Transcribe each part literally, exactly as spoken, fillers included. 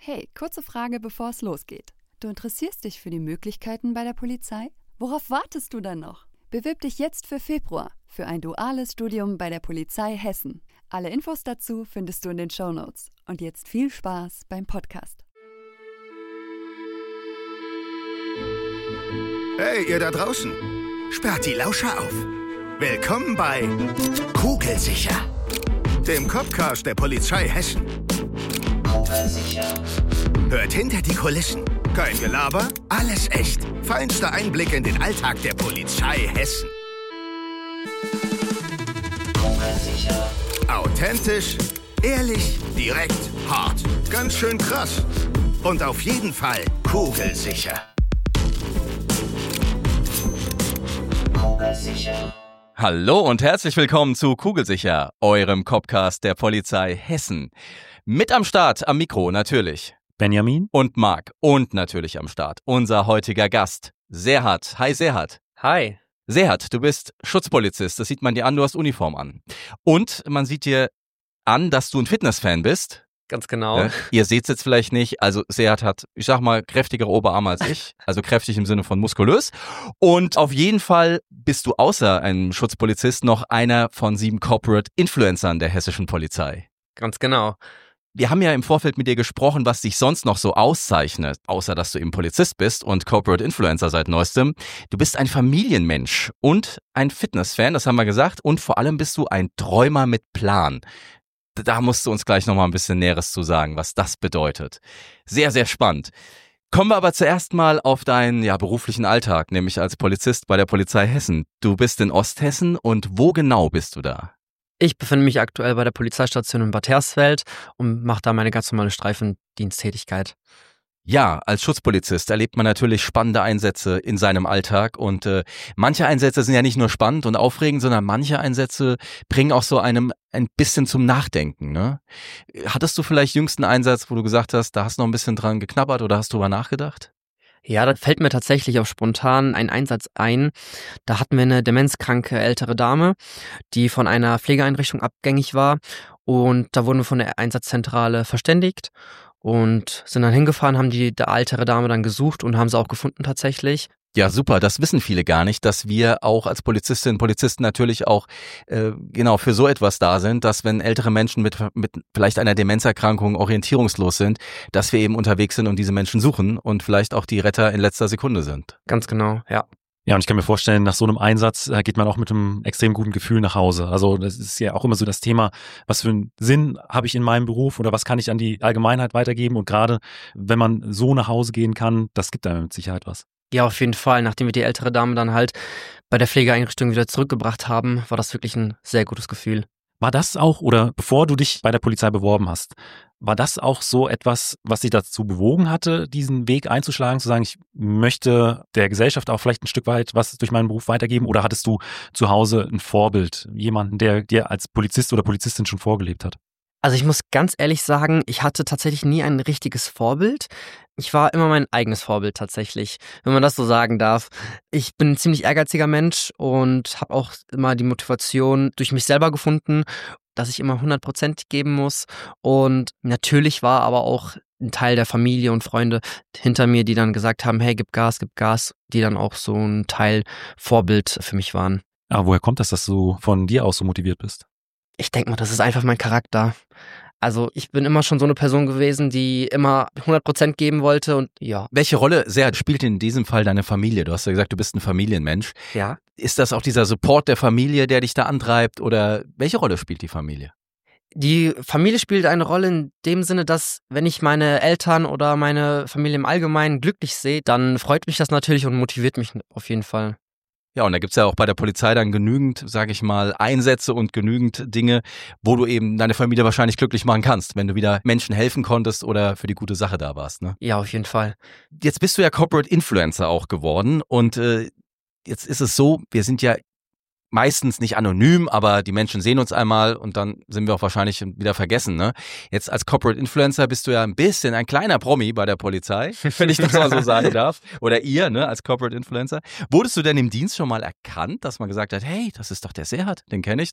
Hey, kurze Frage, bevor es losgeht. Du interessierst dich für die Möglichkeiten bei der Polizei? Worauf wartest du dann noch? Bewirb dich jetzt für Februar für ein duales Studium bei der Polizei Hessen. Alle Infos dazu findest du in den Shownotes. Und jetzt viel Spaß beim Podcast. Hey, ihr da draußen! Sperrt die Lauscher auf! Willkommen bei Kugelsicher, dem Copcast der Polizei Hessen. Kugelsicher. Hört hinter die Kulissen. Kein Gelaber, alles echt. Feinster Einblick in den Alltag der Polizei Hessen. Kugelsicher. Authentisch, ehrlich, direkt, hart. Ganz schön krass. Und auf jeden Fall kugelsicher. Kugelsicher. Hallo und herzlich willkommen zu Kugelsicher, eurem Copcast der Polizei Hessen. Mit am Start, am Mikro natürlich Benjamin und Marc und natürlich am Start unser heutiger Gast, Serhat. Hi Serhat. Hi. Serhat, du bist Schutzpolizist, das sieht man dir an, du hast Uniform an. Und man sieht dir an, dass du ein Fitnessfan bist. Ganz genau. Äh, ihr seht es jetzt vielleicht nicht, also Serhat hat, ich sag mal, kräftigere Oberarme als ich, also kräftig im Sinne von muskulös. Und auf jeden Fall bist du außer einem Schutzpolizist noch einer von sieben Corporate Influencern der hessischen Polizei. Ganz genau. Wir haben ja im Vorfeld mit dir gesprochen, was dich sonst noch so auszeichnet, außer dass du eben Polizist bist und Corporate Influencer seit neuestem. Du bist ein Familienmensch und ein Fitnessfan, das haben wir gesagt, und vor allem bist du ein Träumer mit Plan. Da musst du uns gleich nochmal ein bisschen Näheres zu sagen, was das bedeutet. Sehr, sehr spannend. Kommen wir aber zuerst mal auf deinen ja, beruflichen Alltag, nämlich als Polizist bei der Polizei Hessen. Du bist in Osthessen und wo genau bist du da? Ich befinde mich aktuell bei der Polizeistation in Bad Hersfeld und mache da meine ganz normale Streifendiensttätigkeit. Ja, als Schutzpolizist erlebt man natürlich spannende Einsätze in seinem Alltag und äh, manche Einsätze sind ja nicht nur spannend und aufregend, sondern manche Einsätze bringen auch so einem ein bisschen zum Nachdenken, ne? Hattest du vielleicht jüngsten Einsatz, wo du gesagt hast, da hast du noch ein bisschen dran geknabbert oder hast du drüber nachgedacht? Ja, da fällt mir tatsächlich auch spontan ein Einsatz ein. Da hatten wir eine demenzkranke ältere Dame, die von einer Pflegeeinrichtung abgängig war und da wurden wir von der Einsatzzentrale verständigt. Und sind dann hingefahren, haben die, die ältere Dame dann gesucht und haben sie auch gefunden tatsächlich. Ja, super. Das wissen viele gar nicht, dass wir auch als Polizistinnen und Polizisten natürlich auch äh, genau für so etwas da sind, dass wenn ältere Menschen mit, mit vielleicht einer Demenzerkrankung orientierungslos sind, dass wir eben unterwegs sind und diese Menschen suchen und vielleicht auch die Retter in letzter Sekunde sind. Ganz genau, ja. Ja, und ich kann mir vorstellen, nach so einem Einsatz äh, geht man auch mit einem extrem guten Gefühl nach Hause. Also das ist ja auch immer so das Thema, was für einen Sinn habe ich in meinem Beruf oder was kann ich an die Allgemeinheit weitergeben? Und gerade wenn man so nach Hause gehen kann, das gibt einem mit Sicherheit was. Ja, auf jeden Fall. Nachdem wir die ältere Dame dann halt bei der Pflegeeinrichtung wieder zurückgebracht haben, war das wirklich ein sehr gutes Gefühl. War das auch, oder bevor du dich bei der Polizei beworben hast, war das auch so etwas, was dich dazu bewogen hatte, diesen Weg einzuschlagen, zu sagen, ich möchte der Gesellschaft auch vielleicht ein Stück weit was durch meinen Beruf weitergeben? Oder hattest du zu Hause ein Vorbild, jemanden, der dir als Polizist oder Polizistin schon vorgelebt hat? Also ich muss ganz ehrlich sagen, ich hatte tatsächlich nie ein richtiges Vorbild. Ich war immer mein eigenes Vorbild tatsächlich, wenn man das so sagen darf. Ich bin ein ziemlich ehrgeiziger Mensch und habe auch immer die Motivation durch mich selber gefunden, dass ich immer hundert Prozent geben muss. Und natürlich war aber auch ein Teil der Familie und Freunde hinter mir, die dann gesagt haben, hey, gib Gas, gib Gas, die dann auch so ein Teil Vorbild für mich waren. Aber woher kommt das, dass du von dir aus so motiviert bist? Ich denke mal, das ist einfach mein Charakter. Also ich bin immer schon so eine Person gewesen, die immer hundert Prozent geben wollte und ja. Welche Rolle, Serhat, spielt in diesem Fall deine Familie? Du hast ja gesagt, du bist ein Familienmensch. Ja. Ist das auch dieser Support der Familie, der dich da antreibt oder welche Rolle spielt die Familie? Die Familie spielt eine Rolle in dem Sinne, dass wenn ich meine Eltern oder meine Familie im Allgemeinen glücklich sehe, dann freut mich das natürlich und motiviert mich auf jeden Fall. Ja, und da gibt's ja auch bei der Polizei dann genügend, sage ich mal, Einsätze und genügend Dinge, wo du eben deine Familie wahrscheinlich glücklich machen kannst, wenn du wieder Menschen helfen konntest oder für die gute Sache da warst, ne? Ja, auf jeden Fall. Jetzt bist du ja Corporate Influencer auch geworden und äh, jetzt ist es so, wir sind ja meistens nicht anonym, aber die Menschen sehen uns einmal und dann sind wir auch wahrscheinlich wieder vergessen, ne? Jetzt als Corporate Influencer bist du ja ein bisschen ein kleiner Promi bei der Polizei, wenn ich das mal so sagen darf. Oder ihr, ne, als Corporate Influencer. Wurdest du denn im Dienst schon mal erkannt, dass man gesagt hat, hey, das ist doch der Serhat, den kenne ich doch?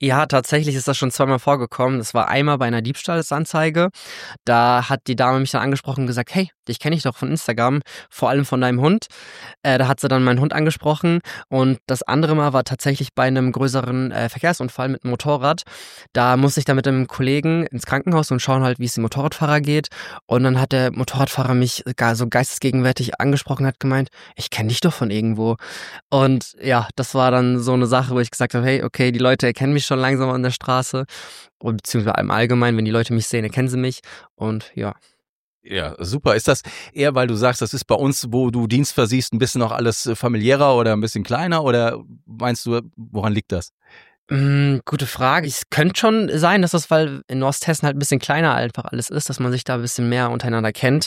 Ja, tatsächlich ist das schon zweimal vorgekommen. Das war einmal bei einer Diebstahlsanzeige. Da hat die Dame mich dann angesprochen und gesagt, hey, dich kenne ich doch von Instagram, vor allem von deinem Hund. Äh, da hat sie dann meinen Hund angesprochen. Und das andere Mal war tatsächlich bei einem größeren äh, Verkehrsunfall mit einem Motorrad. Da musste ich dann mit einem Kollegen ins Krankenhaus und schauen halt, wie es dem Motorradfahrer geht. Und dann hat der Motorradfahrer mich gar so geistesgegenwärtig angesprochen, hat gemeint, ich kenne dich doch von irgendwo. Und ja, das war dann so eine Sache, wo ich gesagt habe, hey, okay, die Leute erkennen mich schon langsam an der Straße, beziehungsweise im Allgemeinen, wenn die Leute mich sehen, erkennen sie mich und ja. Ja, super. Ist das eher, weil du sagst, das ist bei uns, wo du Dienst versiehst, ein bisschen noch alles familiärer oder ein bisschen kleiner oder meinst du, woran liegt das? Mm, gute Frage. Es könnte schon sein, dass das, weil in Osthessen halt ein bisschen kleiner einfach alles ist, dass man sich da ein bisschen mehr untereinander kennt.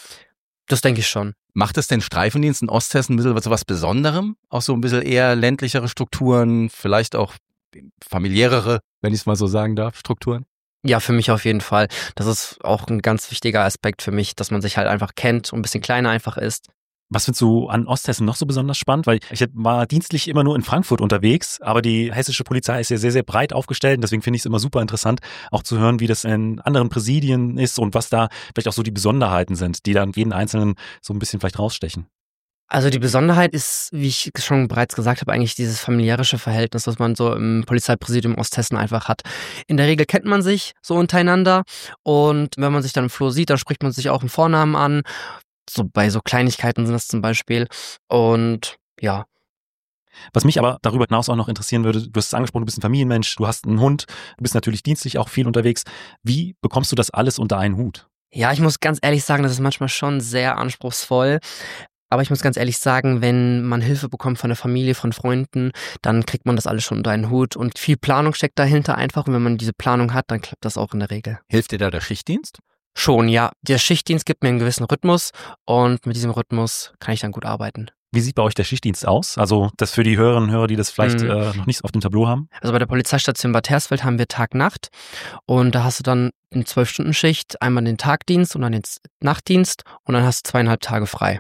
Das denke ich schon. Macht es den Streifendienst in Osthessen ein bisschen was, was Besonderem? Auch so ein bisschen eher ländlichere Strukturen, vielleicht auch familiärere, wenn ich es mal so sagen darf, Strukturen? Ja, für mich auf jeden Fall. Das ist auch ein ganz wichtiger Aspekt für mich, dass man sich halt einfach kennt und ein bisschen kleiner einfach ist. Was findest du an Osthessen noch so besonders spannend? Weil ich war dienstlich immer nur in Frankfurt unterwegs, aber die hessische Polizei ist ja sehr, sehr breit aufgestellt. Und deswegen finde ich es immer super interessant, auch zu hören, wie das in anderen Präsidien ist und was da vielleicht auch so die Besonderheiten sind, die dann jeden Einzelnen so ein bisschen vielleicht rausstechen. Also die Besonderheit ist, wie ich schon bereits gesagt habe, eigentlich dieses familiärische Verhältnis, was man so im Polizeipräsidium Osthessen einfach hat. In der Regel kennt man sich so untereinander und wenn man sich dann im Flur sieht, dann spricht man sich auch im Vornamen an. So bei so Kleinigkeiten sind das zum Beispiel und ja. Was mich aber darüber hinaus auch noch interessieren würde, du hast es angesprochen, du bist ein Familienmensch, du hast einen Hund, du bist natürlich dienstlich auch viel unterwegs. Wie bekommst du das alles unter einen Hut? Ja, ich muss ganz ehrlich sagen, das ist manchmal schon sehr anspruchsvoll. Aber ich muss ganz ehrlich sagen, wenn man Hilfe bekommt von der Familie, von Freunden, dann kriegt man das alles schon unter einen Hut. Und viel Planung steckt dahinter einfach. Und wenn man diese Planung hat, dann klappt das auch in der Regel. Hilft dir da der Schichtdienst? Schon, ja. Der Schichtdienst gibt mir einen gewissen Rhythmus. Und mit diesem Rhythmus kann ich dann gut arbeiten. Wie sieht bei euch der Schichtdienst aus? Also das für die Hörerinnen und Hörer, die das vielleicht mhm. äh, noch nicht auf dem Tableau haben? Also bei der Polizeistation Bad Hersfeld haben wir Tag-Nacht. Und da hast du dann eine zwölf-Stunden-Schicht, einmal den Tagdienst und dann den Nachtdienst. Und dann hast du zweieinhalb Tage frei.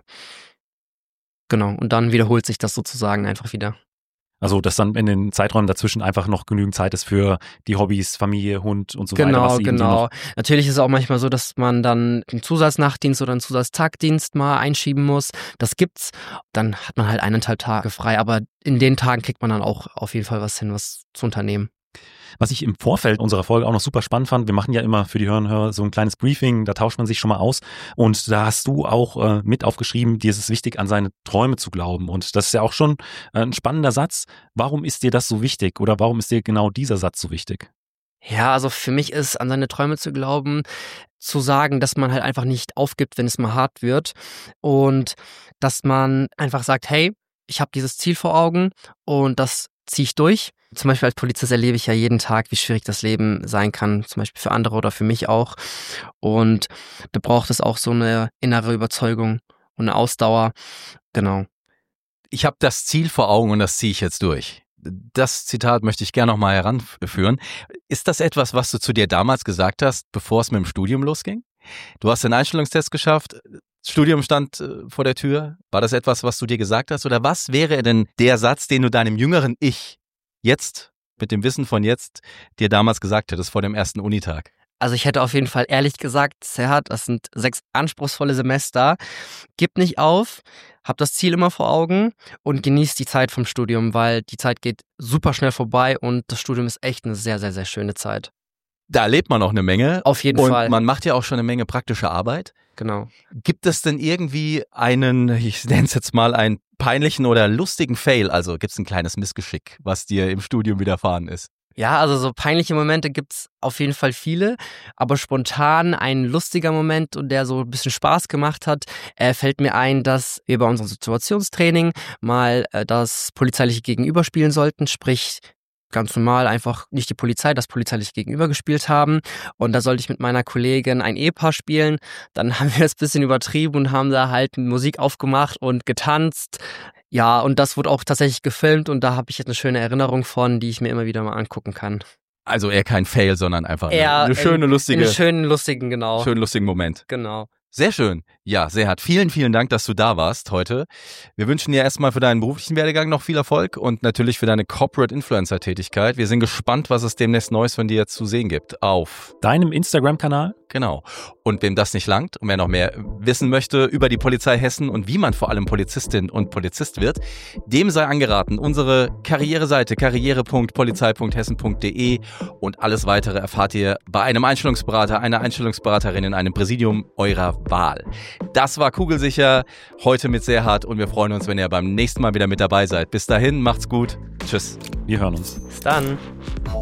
Genau, und dann wiederholt sich das sozusagen einfach wieder. Also, dass dann in den Zeiträumen dazwischen einfach noch genügend Zeit ist für die Hobbys, Familie, Hund und so genau, weiter. Genau, genau. So natürlich ist es auch manchmal so, dass man dann einen Zusatznachtdienst oder einen Zusatztagdienst mal einschieben muss. Das gibt's. Dann hat man halt eineinhalb Tage frei, aber in den Tagen kriegt man dann auch auf jeden Fall was hin, was zu unternehmen. Was ich im Vorfeld unserer Folge auch noch super spannend fand, wir machen ja immer für die Hörerinnen und Hörer so ein kleines Briefing, da tauscht man sich schon mal aus und da hast du auch äh, mit aufgeschrieben, dir ist es wichtig, an seine Träume zu glauben und das ist ja auch schon äh, ein spannender Satz. Warum ist dir das so wichtig oder warum ist dir genau dieser Satz so wichtig? Ja, also für mich ist, an seine Träume zu glauben, zu sagen, dass man halt einfach nicht aufgibt, wenn es mal hart wird und dass man einfach sagt, hey, ich habe dieses Ziel vor Augen und das ziehe ich durch. Zum Beispiel als Polizist erlebe ich ja jeden Tag, wie schwierig das Leben sein kann, zum Beispiel für andere oder für mich auch. Und da braucht es auch so eine innere Überzeugung und eine Ausdauer. Genau. Ich habe das Ziel vor Augen und das ziehe ich jetzt durch. Das Zitat möchte ich gerne nochmal heranführen. Ist das etwas, was du zu dir damals gesagt hast, bevor es mit dem Studium losging? Du hast den Einstellungstest geschafft, das Studium stand vor der Tür. War das etwas, was du dir gesagt hast? Oder was wäre denn der Satz, den du deinem jüngeren Ich jetzt, mit dem Wissen von jetzt, dir damals gesagt hättest vor dem ersten Unitag? Also ich hätte auf jeden Fall ehrlich gesagt, Serhat, das sind sechs anspruchsvolle Semester. Gib nicht auf, hab das Ziel immer vor Augen und genieß die Zeit vom Studium, weil die Zeit geht super schnell vorbei und das Studium ist echt eine sehr, sehr, sehr schöne Zeit. Da erlebt man auch eine Menge. Auf jeden und Fall. Und man macht ja auch schon eine Menge praktische Arbeit. Genau. Gibt es denn irgendwie einen, ich nenne es jetzt mal einen peinlichen oder lustigen Fail? Also gibt es ein kleines Missgeschick, was dir im Studium widerfahren ist? Ja, also so peinliche Momente gibt's auf jeden Fall viele, aber spontan ein lustiger Moment und der so ein bisschen Spaß gemacht hat, äh, fällt mir ein, dass wir bei unserem Situationstraining mal äh, das polizeiliche Gegenüber spielen sollten, sprich ganz normal einfach nicht die Polizei, das polizeiliche Gegenüber gespielt haben. Und da sollte ich mit meiner Kollegin ein Ehepaar spielen. Dann haben wir es ein bisschen übertrieben und haben da halt Musik aufgemacht und getanzt. Ja, und das wurde auch tatsächlich gefilmt und da habe ich jetzt eine schöne Erinnerung von, die ich mir immer wieder mal angucken kann. Also eher kein Fail, sondern einfach eher eine, eine schöne, lustige... Einen schönen, lustigen, genau. Schönen, lustigen Moment. Genau. Sehr schön. Ja, Serhat, vielen, vielen Dank, dass du da warst heute. Wir wünschen dir erstmal für deinen beruflichen Werdegang noch viel Erfolg und natürlich für deine Corporate Influencer-Tätigkeit. Wir sind gespannt, was es demnächst Neues von dir zu sehen gibt auf deinem Instagram-Kanal. Genau. Und wem das nicht langt und wer noch mehr wissen möchte über die Polizei Hessen und wie man vor allem Polizistin und Polizist wird, dem sei angeraten, unsere Karriereseite karriere punkt polizei punkt hessen punkt de und alles weitere erfahrt ihr bei einem Einstellungsberater, einer Einstellungsberaterin in einem Präsidium eurer Wahl. Das war Kugelsicher, heute mit Serhat und wir freuen uns, wenn ihr beim nächsten Mal wieder mit dabei seid. Bis dahin, macht's gut. Tschüss. Wir hören uns. Bis dann.